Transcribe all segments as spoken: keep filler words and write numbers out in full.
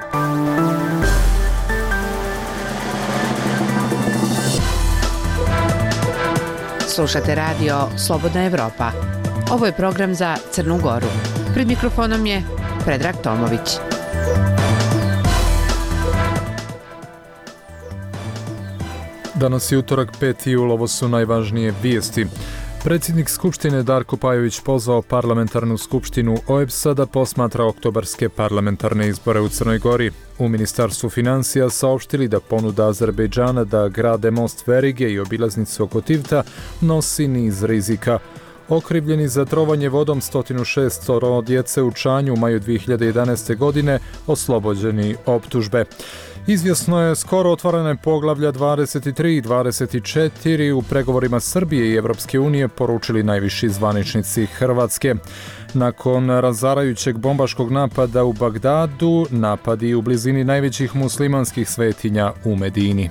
Slušate radio Slobodna Evropa. Ovo je program za Crnu Goru. Pred mikrofonom je Predrag Tomović. Danas je utorak peti jul, ovo su najvažnije vijesti. Predsjednik Skupštine Darko Pajović pozvao parlamentarnu skupštinu O E B S-a da posmatra oktobarske parlamentarne izbore u Crnoj Gori. U Ministarstvu financija saopštili da ponuda Azerbejdžana da grade most Verige i obilaznicu oko Tivta nosi niz rizika. Okrivljeni za trovanje vodom sto šest djece u Čanju u maju dvije hiljade jedanaeste. godine oslobođeni optužbe. Izvjesno je skoro otvarane poglavlja dvadeset tri i dvadeset četiri u pregovorima Srbije i Evropske unije, poručili najviši zvaničnici Hrvatske. Nakon razarajućeg bombaškog napada u Bagdadu, napadi u blizini najvećih muslimanskih svetinja u Medini.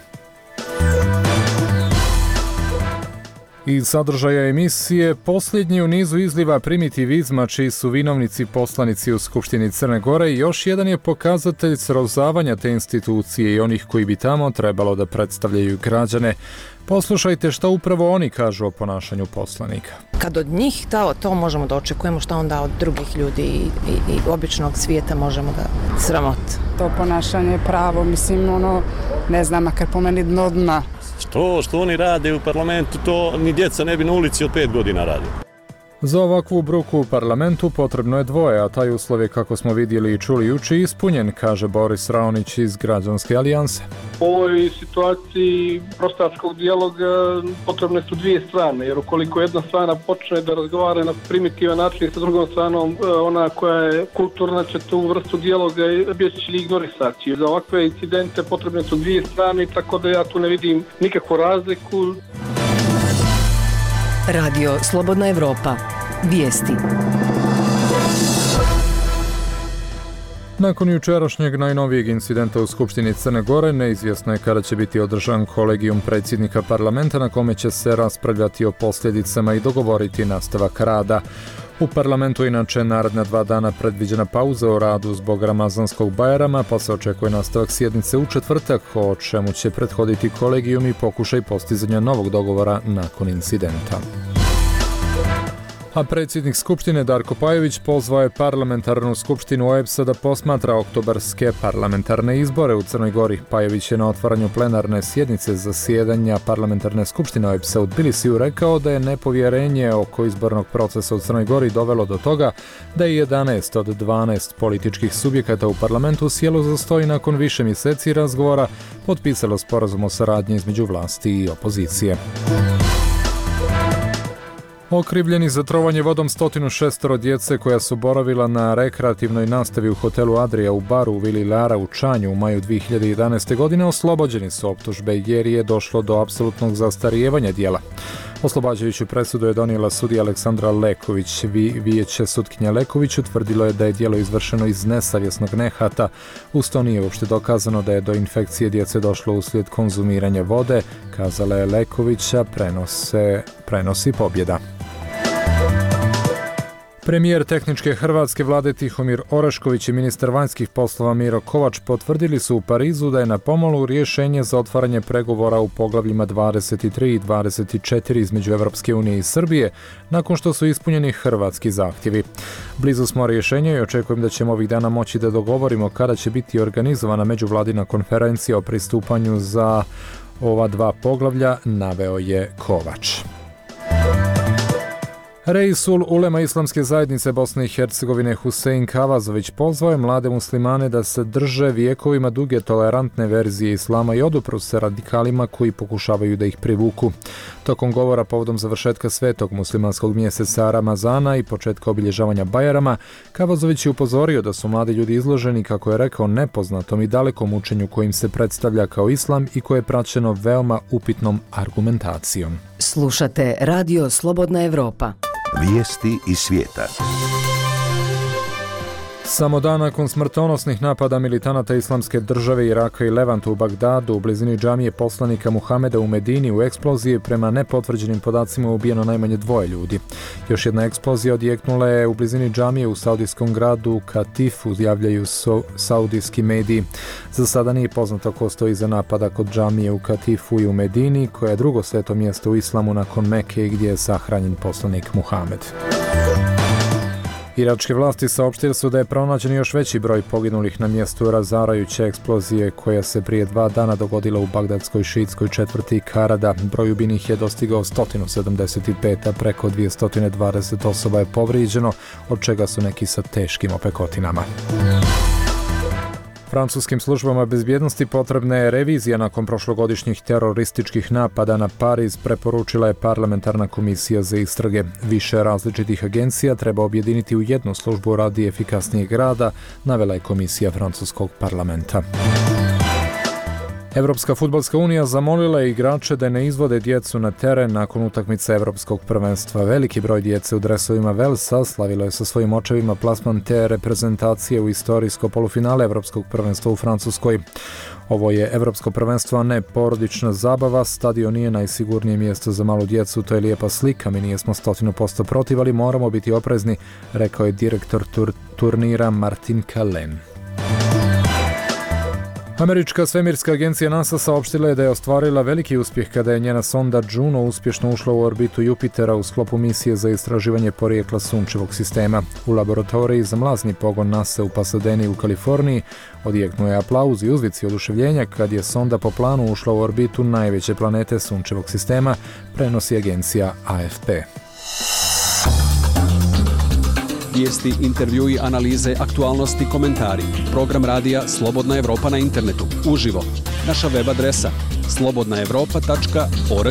Iz sadržaja emisije posljednji u nizu izliva primitivizma čiji su vinovnici poslanici u Skupštini Crne Gore i još jedan je pokazatelj srozavanja te institucije i onih koji bi tamo trebalo da predstavljaju građane. Poslušajte šta upravo oni kažu o ponašanju poslanika. Kad od njih to, to možemo da očekujemo, šta onda od drugih ljudi i, i, i običnog svijeta možemo da sramot. To ponašanje je pravo, mislim, ono, ne znam, makar po meni dno dna. Što, što oni rade u parlamentu, to ni djeca ne bi na ulici od pet godina radili. Za ovakvu bruku u parlamentu potrebno je dvoje, a taj uslov je, kako smo vidjeli i čuli juče, ispunjen, kaže Boris Raonić iz Građanske alijanse. U ovoj situaciji prostačkog dijaloga potrebne su dvije strane, jer ukoliko jedna strana počne da razgovara na primitivan način sa drugom stranom, ona koja je kulturna će tu vrstu dijaloga će ignorisati. Za ovakve incidente potrebne su dvije strane, tako da ja tu ne vidim nikakvu razliku. Radio Slobodna Evropa. Vijesti. Nakon jučerašnjeg najnovijeg incidenta u Skupštini Crne Gore, neizvjesno je kada će biti održan kolegijum predsjednika parlamenta na kome će se raspravljati o posljedicama i dogovoriti nastavak rada. U parlamentu inače naredna dva dana predviđena pauza u radu zbog Ramazanskog Bajrama, pa se očekuje nastavak sjednice u četvrtak, o čemu će prethoditi kolegijum i pokušaj postizanja novog dogovora nakon incidenta. A predsjednik Skupštine Darko Pajović pozvao je parlamentarnu skupštinu O E B S-a da posmatra oktobarske parlamentarne izbore u Crnoj Gori. Pajović je na otvaranju plenarne sjednice zasjedanja parlamentarne skupštine O E B S-a u Tbilisiju rekao da je nepovjerenje oko izbornog procesa u Crnoj Gori dovelo do toga da je jedanaest od dvanaest političkih subjekata u parlamentu sjelo za sto i nakon više mjeseci razgovora potpisalo sporazum o saradnji između vlasti i opozicije. Okrivljeni za trovanje vodom sto šest djece koja su boravila na rekreativnoj nastavi u hotelu Adria u baru u Vili Lara u Čanju u maju dvije hiljade jedanaeste. godine oslobođeni su optužbe jer je došlo do apsolutnog zastarijevanja djela. Oslobađajuću presudu je donijela sudija Aleksandra Leković. Vijeće sutkinja Leković utvrdilo je da je djelo izvršeno iz nesavjesnog nehata. Uz to nije uopšte dokazano da je do infekcije djece došlo uslijed konzumiranja vode, kazala je Lekovića, prenose, prenosi Pobjeda. Premijer tehničke hrvatske vlade Tihomir Orešković i ministar vanjskih poslova Miro Kovač potvrdili su u Parizu da je na pomolu rješenje za otvaranje pregovora u poglavljima dvadeset tri i dvadeset četiri između Evropske unije i Srbije, nakon što su ispunjeni hrvatski zahtjevi. Blizu smo rješenja i očekujem da ćemo ovih dana moći da dogovorimo kada će biti organizovana međuvladina konferencija o pristupanju za ova dva poglavlja, naveo je Kovač. Reisul Ulema Islamske zajednice Bosne i Hercegovine Husein Kavazović pozvao je mlade muslimane da se drže vijekovima duge tolerantne verzije islama i odupru se radikalima koji pokušavaju da ih privuku. Tokom govora povodom završetka svetog muslimanskog mjeseca Ramazana i početka obilježavanja Bajrama, Kavazović je upozorio da su mladi ljudi izloženi, kako je rekao, nepoznatom i dalekom učenju kojim se predstavlja kao islam i koje je praćeno veoma upitnom argumentacijom. Slušate Radio Slobodna Evropa. Vijesti iz svijeta. Samo dan nakon smrtonosnih napada militanata Islamske države Iraka i Levanta u Bagdadu, u blizini džamije poslanika Muhameda u Medini, u eksploziji prema nepotvrđenim podacima ubijeno najmanje dvoje ljudi. Još jedna eksplozija odjeknula je u blizini džamije u saudijskom gradu Katifu, javljaju so, saudijski mediji. Za sada nije poznato ko stoji iza napada kod džamije u Katifu i u Medini, koja je drugo sveto mjesto u islamu nakon Mekke gdje je sahranjen poslanik Muhamed. Iračke vlasti saopštile su da je pronađen još veći broj poginulih na mjestu razarajuće eksplozije koja se prije dva dana dogodila u bagdadskoj šiitskoj četvrti Karada. Broj ubijenih je dostigao sto sedamdeset pet, a preko dvjesto dvadeset osoba je povrijeđeno, od čega su neki sa teškim opekotinama. Francuskim službama bezbjednosti potrebna je revizija nakon prošlogodišnjih terorističkih napada na Pariz, preporučila je parlamentarna komisija za istrage. Više različitih agencija treba objediniti u jednu službu radi efikasnijeg rada, navela je komisija francuskog parlamenta. Evropska fudbalska unija zamolila je igrače da ne izvode djecu na teren nakon utakmice Evropskog prvenstva. Veliki broj djece u dresovima Velsa slavilo je sa svojim očevima plasman te reprezentacije u istorijsko polufinale Evropskog prvenstva u Francuskoj. Ovo je Evropsko prvenstvo, a ne porodična zabava. Stadion nije najsigurnije mjesto za malu djecu, to je lijepa slika, mi nijesmo stotinu posto protiv, ali moramo biti oprezni, rekao je direktor tur- turnira Martin Kallen. Američka svemirska agencija NASA saopštila je da je ostvarila veliki uspjeh kada je njena sonda Juno uspješno ušla u orbitu Jupitera u sklopu misije za istraživanje porijekla sunčevog sistema. U laboratoriji za mlazni pogon NASA u Pasadeni u Kaliforniji odjeknuo je aplauz i uzvici oduševljenja kad je sonda po planu ušla u orbitu najveće planete sunčevog sistema, prenosi agencija A F P. Vijesti, intervjui, analize, aktualnosti, komentari. Program radija Slobodna Evropa na internetu. Uživo. Naša web adresa slobodna evropa tačka org.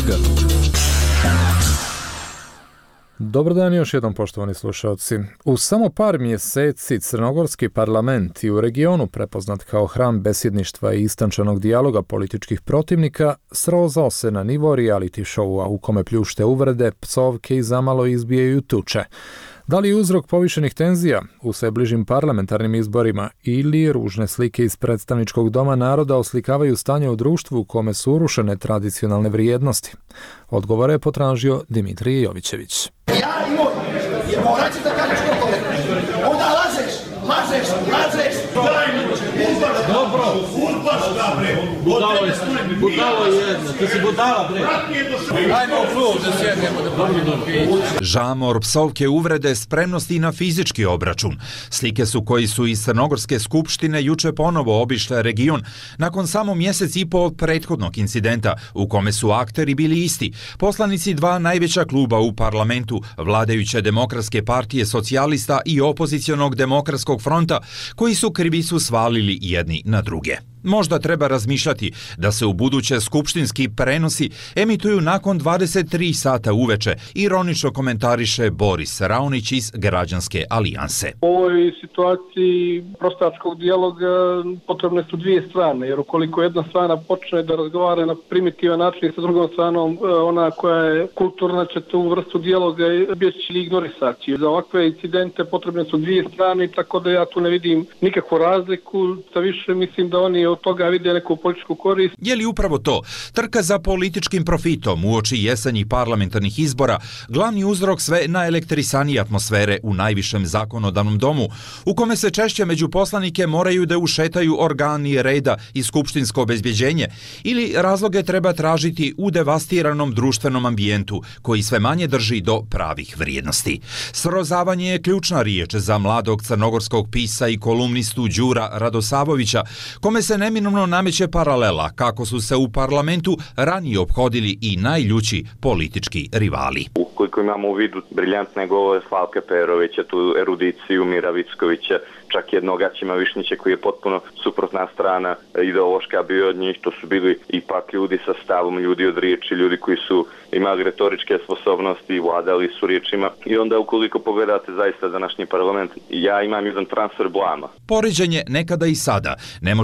Dobar dan još jednom, poštovani slušalci. U samo par mjeseci Crnogorski parlament i u regionu prepoznat kao hram besjedništva i istančanog dijaloga političkih protivnika srozao se na nivo reality showa u kome pljušte uvrede, psovke i zamalo izbijaju tuče. Da li je uzrok povišenih tenzija u sve bližim parlamentarnim izborima ili ružne slike iz predstavničkog doma naroda oslikavaju stanje u društvu u kome su urušene tradicionalne vrijednosti? Odgovore je potražio Dimitrije Jovićević. Ja i moj, jer morat ćeš da kažeš koliko me. Onda lažeš, lažeš, lažeš. Daj mi, udbaš, dobro, udbaš da bre. Budalo je, budalo je jedno, ti si budala bre. Ajmo u klub da sjednemo da pomimo piće. Žamor, psovke, uvrede, spremnosti na fizički obračun. Slike su koji su iz Crnogorske skupštine juče ponovo obišle region nakon samo mjesec i po od prethodnog incidenta u kome su akteri bili isti. Poslanici dva najveća kluba u parlamentu, vladajuće Demokratske partije socijalista i opozicionog Demokratskog fronta, koji su krivicu svalili jedni na druge. Možda treba razmišljati da se u buduće skupštinski prenosi emituju nakon dvadeset tri sata uveče, ironično komentariše Boris Raonić iz Građanske alijanse. U ovoj situaciji prostačkog dijaloga potrebne su dvije strane, jer ukoliko jedna strana počne da razgovara na primitivan način sa drugom stranom, ona koja je kulturna će tu vrstu dijaloga biti ignorisati. Za ovakve incidente potrebne su dvije strane, tako da ja tu ne vidim nikakvu razliku, sa više mislim da oni od toga vide neku političku korist. Je li upravo to, trka za političkim profitom uoči jesenjih parlamentarnih izbora, glavni uzrok sve naelektrisanije atmosfere u najvišem zakonodavnom domu, u kome se češće među poslanike moraju da ušetaju organi reda i skupštinsko obezbjeđenje, ili razloge treba tražiti u devastiranom društvenom ambijentu koji sve manje drži do pravih vrijednosti. Srozavanje je ključna riječ za mladog crnogorskog pisa i kolumnistu Đura Radosavovića, kome se neminovno nameće paralela kako su se u parlamentu ranije ophodili i najljući politički rivali. Ukoliko imamo u vidu briljantne govore Slavka Perovića, tu erudiciju Mira Vickovića, čak jednog Aćima Višnjića koji je potpuno suprotna strana ideološka bio od njih, to su bili ipak ljudi sa stavom, ljudi od riječi, ljudi koji su imali retoričke sposobnosti, vladali su riječima. I onda ukoliko pogledate zaista današnji parlament, ja imam jedan transfer blama. Poređenje nekada i sada ne može da izbjegne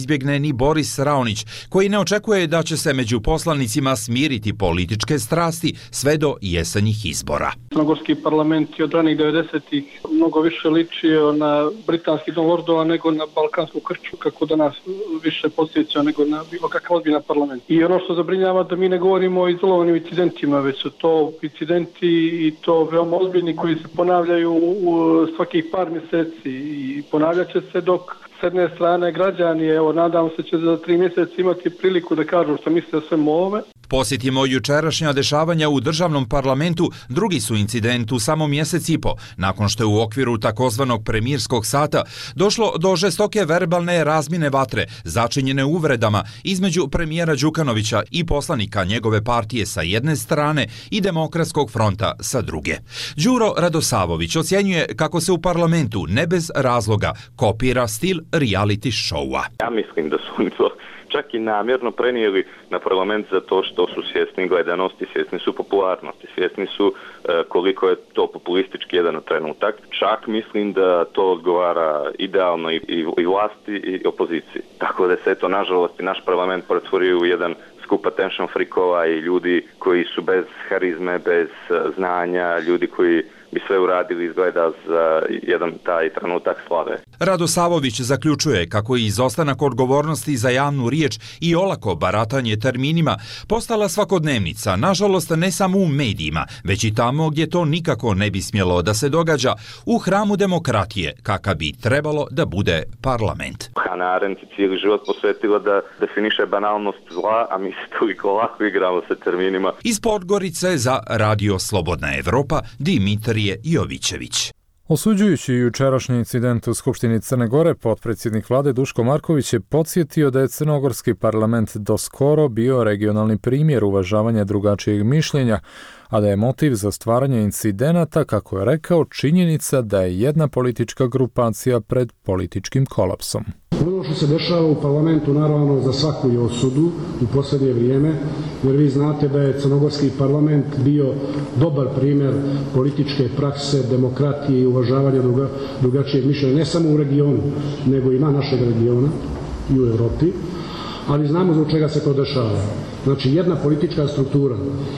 izbjegne ni Boris Raonić, koji ne očekuje da će se među poslanicima smiriti političke strasti sve do jesenjih izbora. Crnogorski parlament je od ranih devedesetih mnogo više ličio na britanski dom lordova nego na balkansku krču, kako da nas više podsjeća nego na bilo kakav ozbiljan parlament. I ono što zabrinjava da mi ne govorimo o izolovanim incidentima, već su to incidenti i to veoma ozbiljni koji se ponavljaju u svakih par mjeseci i ponavljat će se dok s jedne strane građani, evo nadam se će za tri mjeseca imati priliku da kažu što misle o svemu ovome. Posjetimo jučerašnja dešavanja u državnom parlamentu, drugi su incident u samo mjesec i po, nakon što je u okviru takozvanog premijerskog sata došlo do žestoke verbalne razmjene vatre, začinjene uvredama između premijera Đukanovića i poslanika njegove partije sa jedne strane i Demokratskog fronta sa druge. Đuro Radosavović ocjenjuje kako se u parlamentu ne bez razloga kopira stil reality showa. Ja mislim da su to čak i namjerno prenijeli na parlament zato što su svjesni gledanosti, svjesni su popularnosti, svjesni su e, koliko je to populistički jedan trenutak. Čak mislim da to odgovara idealno i, i, i vlasti i opoziciji. Tako da se to, nažalost, i naš parlament pretvorio u jedan skup attention freakova i ljudi koji su bez harizme, bez znanja, ljudi koji bi sve uradili izgleda za jedan taj trenutak slave. Radosavović zaključuje kako je izostanak odgovornosti za javnu riječ i olako baratanje terminima postala svakodnevnica, nažalost ne samo u medijima, već i tamo gdje to nikako ne bi smjelo da se događa, u hramu demokratije, kakav bi trebalo da bude parlament. Hannah Arendt je cijeli život posvetila da definiše banalnost zla, a mi se toliko lako igramo sa terminima. Iz Podgorice za Radio Slobodna Evropa, Dimitrije Jovićević. Osuđujući jučerašnji incident u Skupštini Crne Gore, potpredsjednik vlade Duško Marković je podsjetio da je crnogorski parlament doskoro bio regionalni primjer uvažavanja drugačijeg mišljenja, a da je motiv za stvaranje incidenata, kako je rekao, činjenica da je jedna politička grupacija pred političkim kolapsom. Ono što se dešava u parlamentu naravno za svaku je osudu u posljednje vrijeme, jer vi znate da je crnogorski parlament bio dobar primjer političke prakse, demokratije i uvažavanja druga, drugačijeg mišljenja, ne samo u regionu, nego i na našeg regiona i u Europi, ali znamo zbog čega se to dešava. Znači, jedna politička struktura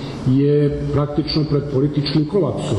je praktično pred političkim kolapsom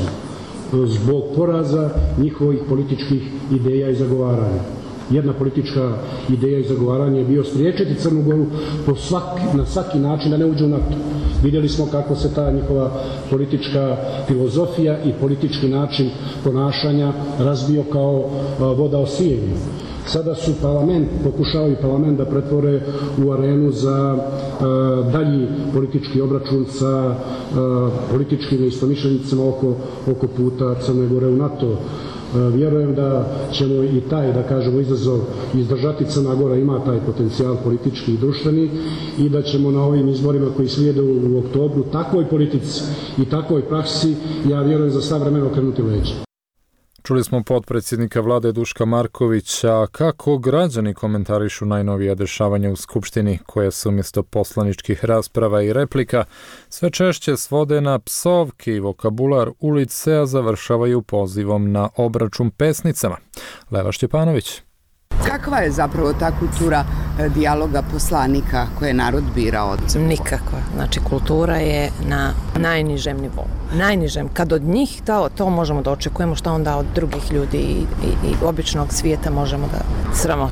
zbog poraza njihovih političkih ideja i zagovaranja. Jedna politička ideja i zagovaranje je bio spriječiti Crnu Goru po svaki, na svaki način da ne uđe u NATO. Vidjeli smo kako se ta njihova politička filozofija i politički način ponašanja razbio kao voda o svijenju. Sada su parlament, pokušavaju parlament da pretvore u arenu za uh, dalji politički obračun sa uh, političkim neistomišljenicima oko, oko puta Crne Gore u NATO. Uh, vjerujem da ćemo i taj, da kažemo, izazov izdržati. Crna Gora ima taj potencijal politički i društveni i da ćemo na ovim izborima koji slijede u, u oktobru takvoj politici i takvoj praksi, ja vjerujem, za sva vremena okrenuti leđa. Čuli smo potpredsjednika vlade Duška Markovića kako građani komentarišu najnovija dešavanja u Skupštini, koje se umjesto poslaničkih rasprava i replika sve češće svode na psovke i vokabular ulice, a završavaju pozivom na obračun pesnicama. Leva Štjepanović. Kakva je zapravo ta kultura dijaloga poslanika koje je narod birao? Nikakva. Znači, kultura je na najnižem nivou. Najnižem. Kad od njih to, to možemo da očekujemo, šta onda od drugih ljudi i, i, i običnog svijeta možemo da sramot.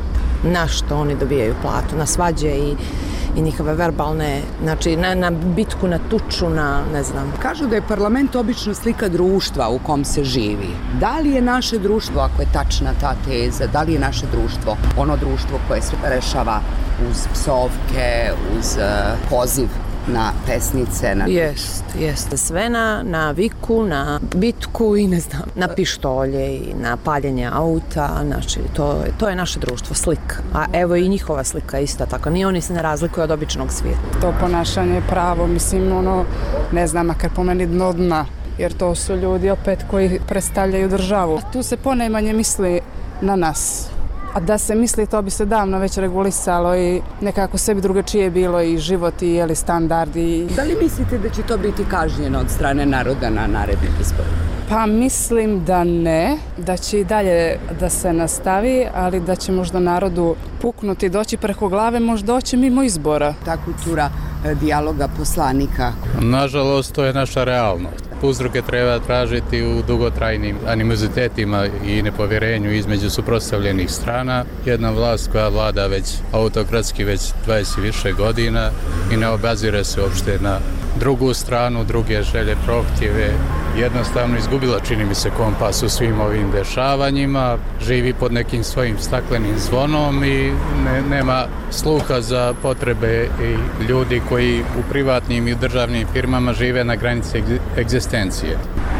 Na što oni dobijaju platu, na svađe i, i njihove verbalne, znači na, na bitku, na tuču, na ne znam. Kažu da je parlament obično slika društva u kom se živi. Da li je naše društvo, ako je tačna ta teza, da li je naše društvo ono društvo koje se rešava uz psovke, uz uh, poziv na pesnice? Na... Jest, jest. Sve na, na viku, na bitku i ne znam, na pištolje i na paljenje auta. Znači, to, to je naše društvo, slika. A evo i njihova slika ista tako. Nije oni se ne razlikuju od običnog svijeta. To ponašanje je pravo, mislim, ono, ne znam, makar po meni dno dna. Jer to su ljudi opet koji predstavljaju državu. Tu se ponajmanje misli na nas. A da se misli, to bi se davno već regulisalo i nekako sebi drugačije bilo i život i jeli standard. I... Da li mislite da će to biti kažnjeno od strane naroda na narednim izborima? Pa mislim da ne, da će i dalje da se nastavi, ali da će možda narodu puknuti, doći preko glave, možda doći mimo izbora. Ta kultura dijaloga poslanika. Nažalost, to je naša realnost. Uzroke treba tražiti u dugotrajnim animozitetima i nepovjerenju između suprotstavljenih strana. Jedna vlast koja vlada već autokratski već dvadeset više godina i ne obazire se uopšte na drugu stranu, druge želje, prohtjeve. Jednostavno izgubila, čini mi se, kompas u svim ovim dešavanjima, živi pod nekim svojim staklenim zvonom i ne, nema sluha za potrebe i ljudi koji u privatnim i državnim firmama žive na granici egzistencije.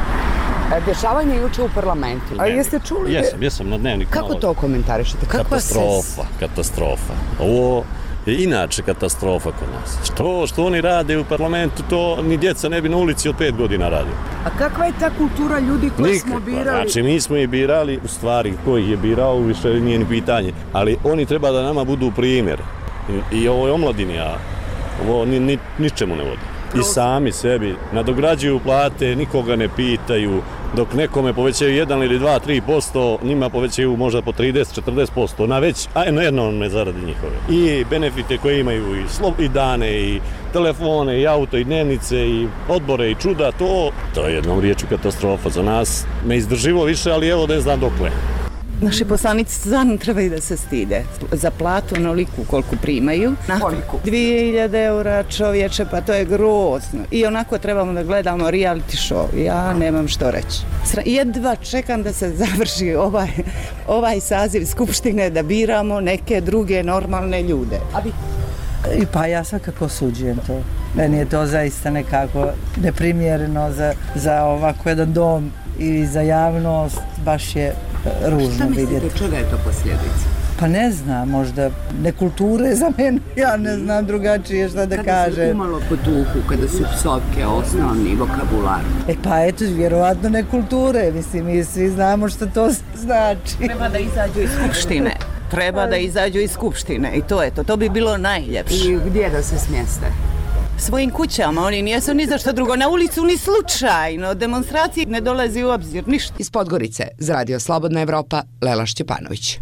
Dešavanje juče u parlamentu. A jeste čuli? Jesam, jesam na dnevniku. Kako to komentarišete? Katastrofa, katastrofa. Ovo je inače katastrofa kod nas. Što, što oni rade u parlamentu, to ni djeca ne bi na ulici od pet godina radili. A kakva je ta kultura ljudi koje Nikakva. smo birali? Znači, mi smo ih birali, u stvari, ko ih je birao, više nije ni pitanje. Ali oni treba da nama budu primjer. I, i ovo je omladini, a ovo ni, ni, ničemu ne vodi. I sami sebi nadograđuju plate, nikoga ne pitaju, dok nekome povećaju jedan ili dva, tri posto, njima povećaju možda po trideset, četrdeset posto, na već, a jedno ne zaradi njihove. I benefite koje imaju i, slo, i dane, i telefone, i auto, i dnevnice, i odbore, i čuda, to, to je jednom riječu katastrofa za nas. Ne izdrživo više, ali evo da ne znam dokle. Naši poslanici stvarno trebaju da se stide. Za platu onoliku koliko primaju. Koliko? dvije hiljade eura čovječe, pa to je grozno. I onako trebamo da gledamo reality show. Ja nemam što reći. Jedva čekam da se završi ovaj, ovaj saziv skupštine, da biramo neke druge normalne ljude. A vi? Pa ja svakako osuđujem to. Meni je to zaista nekako neprimjereno za, za ovako jedan dom i za javnost, baš je ružno vidjeti. Šta mislite, čega je to posljedica? Pa ne znam, možda nekulture za mene, ja ne znam drugačije šta da kada kažem. Kada se umalo potuku, kada su psovke osnovni vokabular? E pa eto, vjerovatno nekulture, mislim, mi svi znamo što to znači. Treba da izađu iz skupštine. Treba da izađu iz skupštine i to je to, to bi bilo najljepše. I gdje da se smjeste? Svojim kućama, oni nijesu ni za što drugo, na ulicu ni slučajno, demonstracije ne dolazi u obzir, ništa. Iz Podgorice, za Radio Slobodna Evropa, Lela Šćepanović.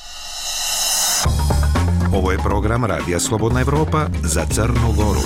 Ovo je program Radija Slobodna Evropa za Crnu Goru.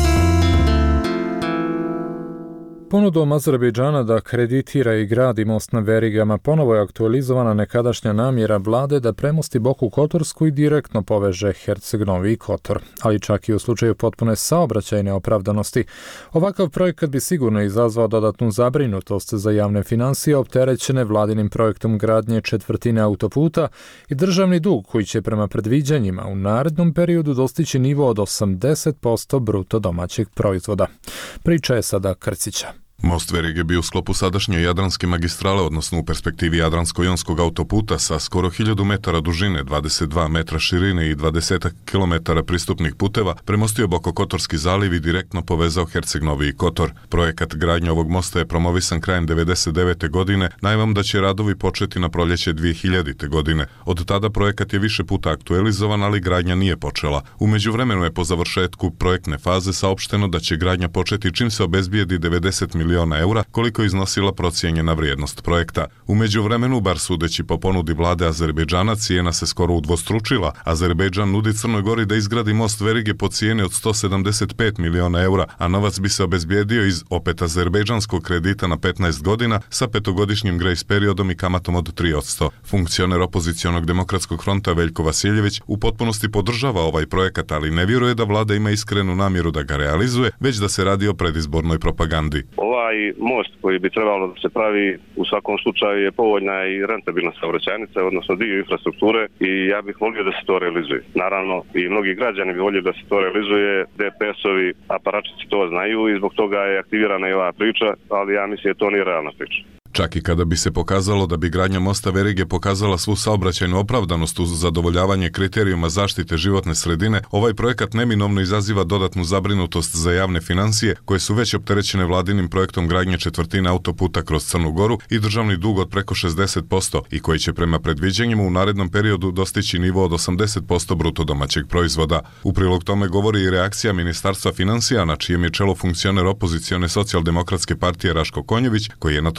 Ponudom Azerbejdžana da kreditira i gradi most na verigama ponovo je aktualizovana nekadašnja namjera vlade da premosti Boku Kotorsku i direktno poveže Herceg-Novi i Kotor. Ali čak i u slučaju potpune saobraćajne opravdanosti, ovakav projekat bi sigurno izazvao dodatnu zabrinutost za javne financije opterećene vladinim projektom gradnje četvrtine autoputa i državni dug koji će prema predviđanjima u narednom periodu dostići nivo od osamdeset posto bruto domaćeg proizvoda. Priča je sada Krcića. Most verige bi u sklopu sadašnje Jadranske magistrale, odnosno u perspektivi Jadransko-jonskog autoputa sa skoro hiljadu metara dužine, dvadeset dva metra širine i dvadeset kilometara pristupnih puteva, premostio Bokokotorski zaliv i direktno povezao Herceg-Novi i Kotor. Projekat gradnje ovog mosta je promovisan krajem devedeset devete godine, najavom da će radovi početi na proljeće dvije hiljadite. godine. Od tada projekat je više puta aktualizovan, ali gradnja nije počela. U međuvremenu je po završetku projektne faze saopšteno da će gradnja početi čim se obezbijedi devedeset milijuna eura, koliko je iznosila procijenjena vrijednost projekta. U međuvremenu, bar sudeći po ponudi vlade Azerbejdžana, cijena se skoro udvostručila. Azerbejdžan nudi Crnoj Gori da izgradi most verige po cijeni od sto sedamdeset pet miliona eura, a novac bi se obezbijedio iz opet azerbejdžanskog kredita na petnaest godina sa petogodišnjim grace periodom i kamatom od tri posto. Funkcioner opozicionog demokratskog fronta Veljko Vasiljević u potpunosti podržava ovaj projekat, ali ne vjeruje da vlada ima iskrenu namjeru da ga realizuje, već da se radi o predizbornoj propagandi. Ovaj most koji bi trebalo da se pravi u svakom slučaju je povoljna i rentabilna saobraćajnica, odnosno dio infrastrukture, i ja bih volio da se to realizuje. Naravno, i mnogi građani bi volio da se to realizuje, D P S-ovi aparačici to znaju i zbog toga je aktivirana i ova priča, ali ja mislim da to nije realna priča. Čak i kada bi se pokazalo da bi gradnja mosta verige pokazala svu saobraćajnu opravdanost uz zadovoljavanje kriterijuma zaštite životne sredine, ovaj projekat neminovno izaziva dodatnu zabrinutost za javne financije koje su već opterećene vladinim projektom gradnje četvrtine autoputa kroz Crnu Goru i državni dug od preko šezdeset posto i koji će prema predviđanjima u narednom periodu dostići nivo od osamdeset posto bruto domaćeg proizvoda. U prilog tome govori i reakcija Ministarstva financija, na čijem je čelu funkcioner opozicione socijaldemokratske partije Raško Konjević, koji je na toj poziciji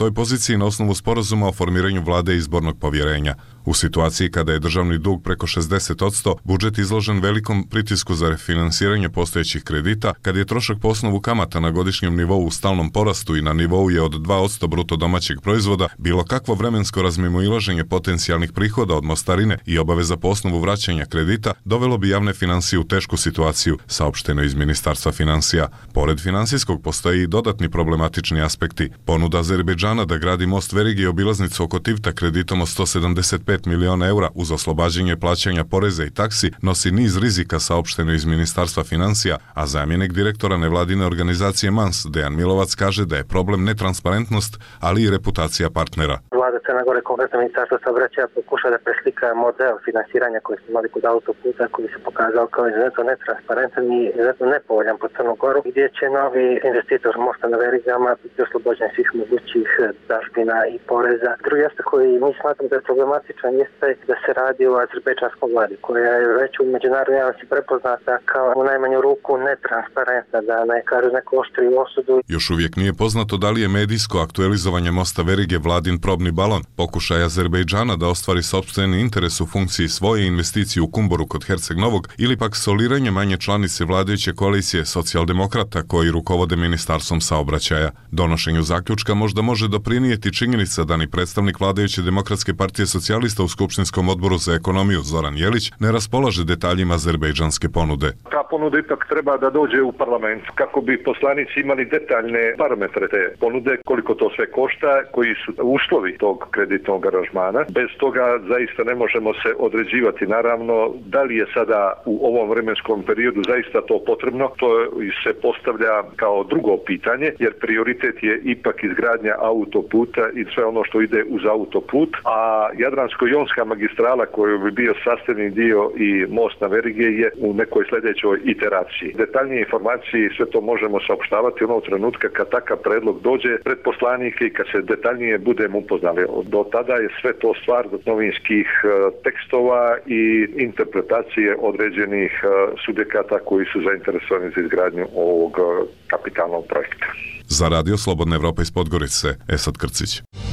koaliciji na osnovu sporazuma o formiranju vlade i izbornog povjerenja. U situaciji kada je državni dug preko šezdeset posto, budžet izložen velikom pritisku za refinansiranje postojećih kredita, kad je trošak po osnovu kamata na godišnjem nivou u stalnom porastu i na nivou je od dva posto bruto domaćeg proizvoda, bilo kakvo vremensko razmimoilaženje potencijalnih prihoda od mostarine i obaveza po osnovu vraćanja kredita dovelo bi javne financije u tešku situaciju, saopšteno iz Ministarstva financija. Pored finansijskog postoji i dodatni problematični aspekti. Ponuda Azerbejdžana da gradi most verigi i obilaznicu oko Tivta kreditom od sto sedamdeset pet miliona eura uz oslobađanje plaćanja poreza i taksi nosi niz rizika, saopšteno iz Ministarstva financija, a zamjenik direktora nevladine organizacije MANS Dejan Milovac kaže da je problem netransparentnost, ali i reputacija partnera. Vlada Crne Gore, konkretno Ministarstvo saobraćaja, pokuša da preslika model finansiranja koji smo imali kod autoputa, koji se pokazao kao izuzetno netransparentan i izuzetno nepovoljan po Crnu Goru, gdje će novi investitor mosta na verigama biti oslobođen svih mogućih dažbina i poreza. Drugi aspekt koji mi smatramo da je problematičan jeste da se radi o azerbejdžanskom vladi, koja je već u međunarodnoj javnosti prepoznata kao u najmanju ruku netransparentna, da ne kažu neku oštriju osudu. Još uvijek nije poznato da li je medijsko aktualizovanje mosta verige vladin probni balon, pokušaj Azerbejdžana da ostvari sopstveni interes u funkciji svoje investicije u Kumboru kod Herceg Novog ili pak soliranje manje članice vladajuće koalicije socijaldemokrata koji rukovode Ministarstvom saobraćaja. Donošenju zaključka možda može doprinijeti činjenica da ni predstavnik vladajuće Demokratske partije socijalista u Skupštinskom odboru za ekonomiju Zoran Jelić ne raspolaže detaljima azerbejdžanske ponude. Ta ponuda ipak treba da dođe u parlament kako bi poslanici imali detaljne parametre te ponude, koliko to sve košta, koji su uslovi tog kreditnog aranžmana. Bez toga zaista ne možemo se određivati. Naravno, da li je sada u ovom vremenskom periodu zaista to potrebno, to se postavlja kao drugo pitanje, jer prioritet je ipak izgradnja autoputa i sve ono što ide uz autoput, a Jadransko-jonska magistrala koju bi bio sastavni dio i most na verige je u nekoj sljedećoj iteraciji. Detaljnije informacije sve to možemo saopštavati onog trenutka kad takav predlog dođe pred poslanike i kad se detaljnije budemo upoznali. Do tada je sve to stvar novinskih tekstova i interpretacije određenih subjekata koji su zainteresovani za izgradnju ovog kapitalnog projekta. Za Radio Slobodna Evropa iz Podgorice, Esad Krcić.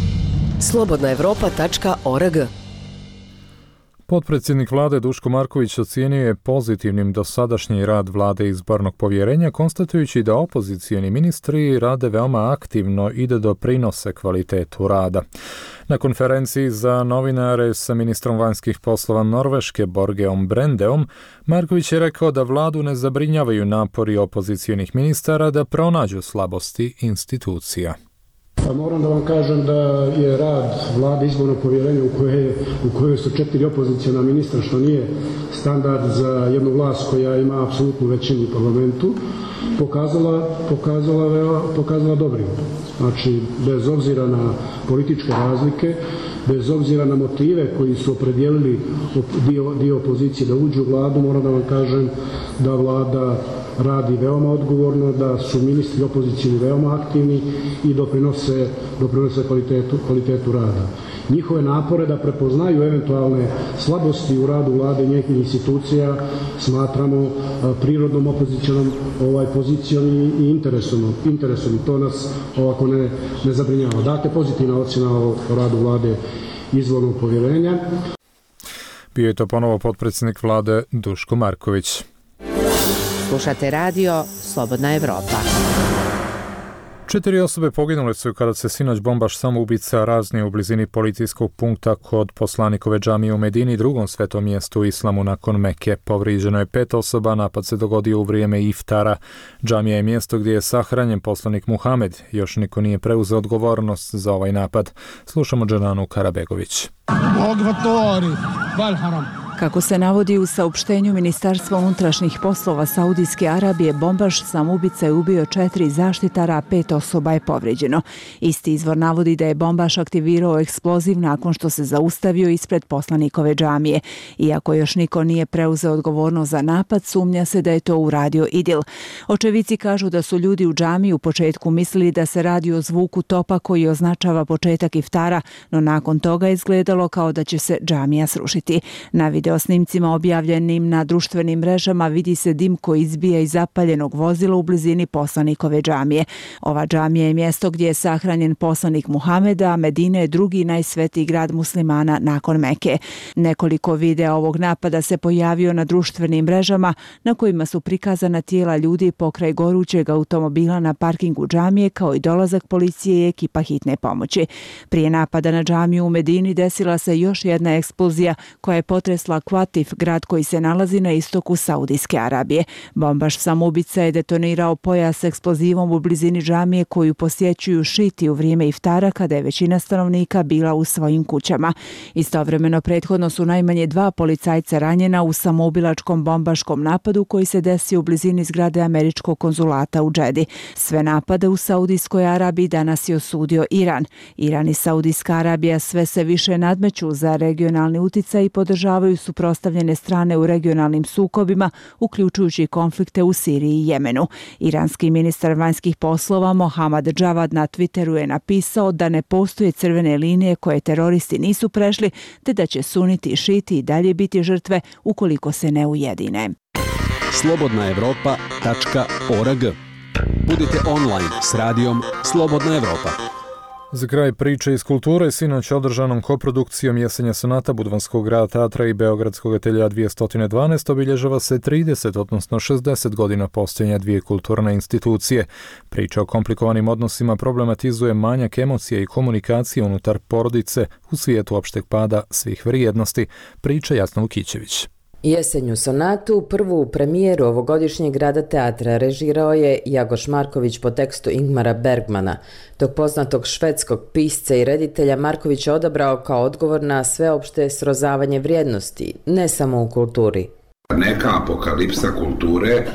slobodna evropa tačka org. Potpredsjednik vlade Duško Marković ocijenio je pozitivnim dosadašnji rad vlade izbornog povjerenja, konstatujući da opozicijeni ministri rade veoma aktivno i da doprinose kvalitetu rada. Na konferenciji za novinare sa ministrom vanjskih poslova Norveške Borgeom Brendeom, Marković je rekao da vladu ne zabrinjavaju napori opozicijonih ministara da pronađu slabosti institucija. Pa moram da vam kažem da je rad vlade izbornog povjerenja u kojoj, u kojoj su četiri opozicijona ministra, što nije standard za jednu vlast koja ima apsolutnu većinu u parlamentu, pokazala, pokazala, veoma, pokazala dobrim. Znači, bez obzira na političke razlike, bez obzira na motive koji su opredijelili dio, dio opozicije da uđu u vladu, moram da vam kažem da vlada radi veoma odgovorno, da su ministri opozicijni veoma aktivni i doprinose, doprinose kvalitetu, kvalitetu rada. Njihove napore da prepoznaju eventualne slabosti u radu vlade i njegovih institucija smatramo prirodnom opozicionom ovaj pozicijom i interesom, interesom. To nas ovako ne, ne zabrinjava. Dakle, pozitivna ocjena o radu vlade izbornog povjerenja. Bio je to ponovo potpredsjednik vlade Duško Marković. Slušate radio Slobodna Evropa. Četiri osobe poginule su kada se sinoć bombaš samoubica raznio u blizini policijskog punkta kod poslanikove džamije u Medini, drugom svetom mjestu u islamu nakon Meke. Povrijeđeno je pet osoba, napad se dogodio u vrijeme iftara. Džamija je mjesto gdje je sahranjen poslanik Muhamed. Još niko nije preuzeo odgovornost za ovaj napad. Slušamo Džananu Karabegović. Kako se navodi u saopštenju Ministarstva unutrašnjih poslova Saudijske Arabije, bombaš samoubica je ubio četiri zaštitara, a pet osoba je povrijeđeno. Isti izvor navodi da je bombaš aktivirao eksploziv nakon što se zaustavio ispred poslanikove džamije. Iako još niko nije preuzeo odgovornost za napad, sumnja se da je to uradio Idil. Očevici kažu da su ljudi u džamiji u početku mislili da se radi o zvuku topa koji označava početak iftara, no nakon toga je izgledalo kao da će se džamija srušiti. Na video video snimcima objavljenim na društvenim mrežama vidi se dim koji izbija iz zapaljenog vozila u blizini poslanikove džamije. Ova džamija je mjesto gdje je sahranjen poslanik Muhameda, a Medina je drugi najsvetiji grad muslimana nakon Meke. Nekoliko videa ovog napada se pojavio na društvenim mrežama na kojima su prikazana tijela ljudi pokraj gorućeg automobila na parkingu džamije kao i dolazak policije i ekipa hitne pomoći. Prije napada na džamiju u Medini desila se još jedna eksplozija koja je potresla Qatif, grad koji se nalazi na istoku Saudijske Arabije. Bombaš samoubica je detonirao pojas eksplozivom u blizini džamije koju posjećuju šiti u vrijeme iftara kada je većina stanovnika bila u svojim kućama. Istovremeno prethodno su najmanje dva policajca ranjena u samoubilačkom bombaškom napadu koji se desio u blizini zgrade američkog konzulata u Džedi. Sve napade u Saudijskoj Arabiji danas je osudio Iran. Iran i Saudijska Arabija sve se više nadmeću za regionalni uticaj i podržavaju suprotstavljene strane u regionalnim sukobima, uključujući konflikte u Siriji i Jemenu. Iranski ministar vanjskih poslova Mohammad Javad na Twitteru je napisao da ne postoje crvene linije koje teroristi nisu prešli, te da će suniti i šiti i dalje biti žrtve ukoliko se ne ujedine. slobodna evropa tačka org. Budite online s radijom Slobodna Evropa. Za kraj priče iz kulture, sinoć održanom koprodukcijom Jesenja sonata Budvanskog grada teatra i Beogradskog ateljea dvjesto dvanaest obilježava se trideset, odnosno šezdeset godina postojanja dvije kulturne institucije. Priča o komplikovanim odnosima problematizuje manjak emocije i komunikacije unutar porodice u svijetu opšteg pada svih vrijednosti. Priča Jasna Vukićević. Jesenju sonatu, prvu premijeru ovogodišnjeg Grada teatra, režirao je Jagoš Marković po tekstu Ingmara Bergmana. Tog poznatog švedskog pisca i reditelja Marković je odabrao kao odgovor na sveopšte srozavanje vrijednosti, ne samo u kulturi. Neka apokalipsa kulture e,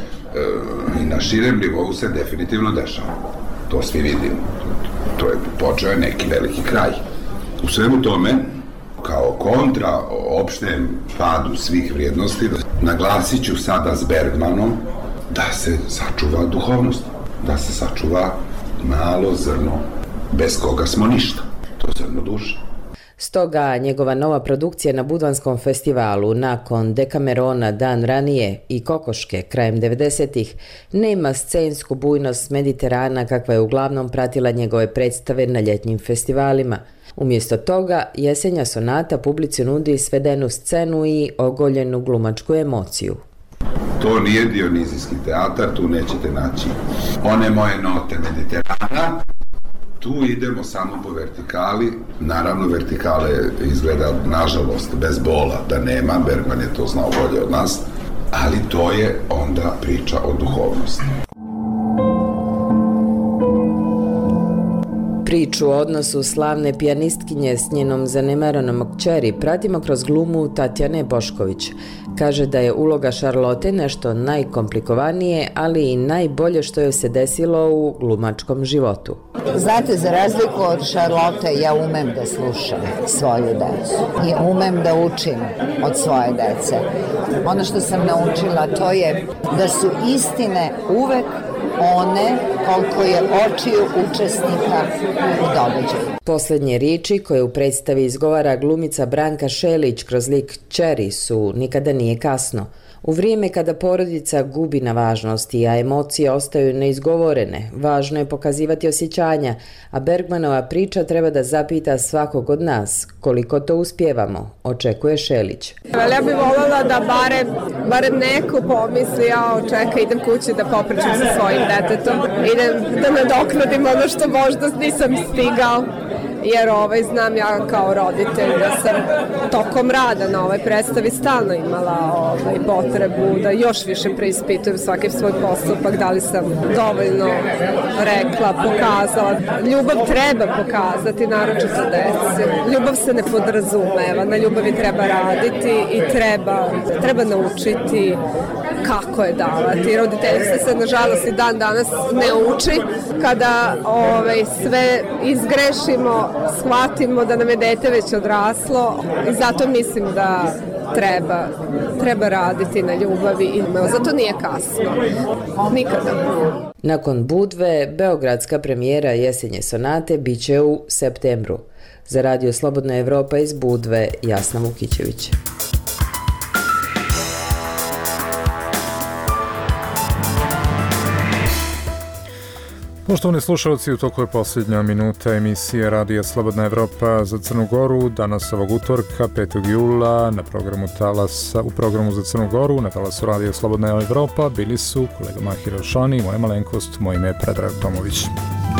i na širem nivou se definitivno dešava. To svi vidimo. To je počeo neki veliki kraj. U svemu tome, kao kontra opštem padu svih vrijednosti, naglasit ću sada s Bergmanom da se sačuva duhovnost, da se sačuva malo zrno, bez koga smo ništa, to zrno duše. Stoga njegova nova produkcija na Budvanskom festivalu nakon Dekamerona dan ranije i Kokoške krajem devedesetih nema scensku bujnost Mediterana kakva je uglavnom pratila njegove predstave na ljetnjim festivalima. Umjesto toga, Jesenja sonata publici nudi svedenu scenu i ogoljenu glumačku emociju. To nije dionizijski teatar, tu nećete naći one moje note Mediterana. Tu idemo samo po vertikali. Naravno, vertikale izgleda, nažalost, bez bola da nema. Bergman je to znao bolje od nas. Ali to je onda priča o duhovnosti. Priču o odnosu slavne pijanistkinje s njenom zanemaranom kćeri pratimo kroz glumu Tatjane Bošković. Kaže da je uloga Šarlote nešto najkomplikovanije, ali i najbolje što joj se desilo u glumačkom životu. Znate, za razliku od Šarlote, ja umem da slušam svoju decu i umem da učim od svoje dece. Ono što sam naučila to je da su istine uvek one koliko je očiju učesnika u događaju. Posljednje riječi koje u predstavi izgovara glumica Branka Šelić kroz lik kćeri su nikada nije kasno. U vrijeme kada porodica gubi na važnosti, a emocije ostaju neizgovorene, važno je pokazivati osjećanja, a Bergmanova priča treba da zapita svakog od nas koliko to uspijevamo, očekuje Šelić. Ja bih voljela da barem, barem neko pomisli, ja čeka, idem kući da popričam sa svojim detetom, idem da nadoknadim ono što možda nisam stigao. Jer ovaj, znam ja kao roditelj da sam tokom rada na ovoj predstavi stalno imala ovaj, potrebu da još više preispitujem svaki svoj postupak, da li sam dovoljno rekla, pokazala. Ljubav treba pokazati, naročito deci. Ljubav se ne podrazumeva, na ljubavi treba raditi i treba, treba naučiti kako je davati. Roditeljstvo se nažalost i dan danas ne uči. Kada ovaj, sve izgrešimo, shvatimo da nam je dete već odraslo i zato mislim da treba, treba raditi na ljubavi i zato nije kasno. Nikada. Nakon Budve, beogradska premijera Jesenje sonate biće u septembru. Za Radio Slobodna Evropa iz Budve, Jasna Vukićević. Poštovani slušalci, u toku je posljednja minuta emisije Radija Slobodna Evropa za Crnu Goru. Danas ovog utorka, petog jula, na programu Talasa, u programu za Crnu Goru, na Talasu Radija Slobodna Evropa, bili su kolega Mahir Elšani i moja malenkost, moje ime je Predrag Tomović.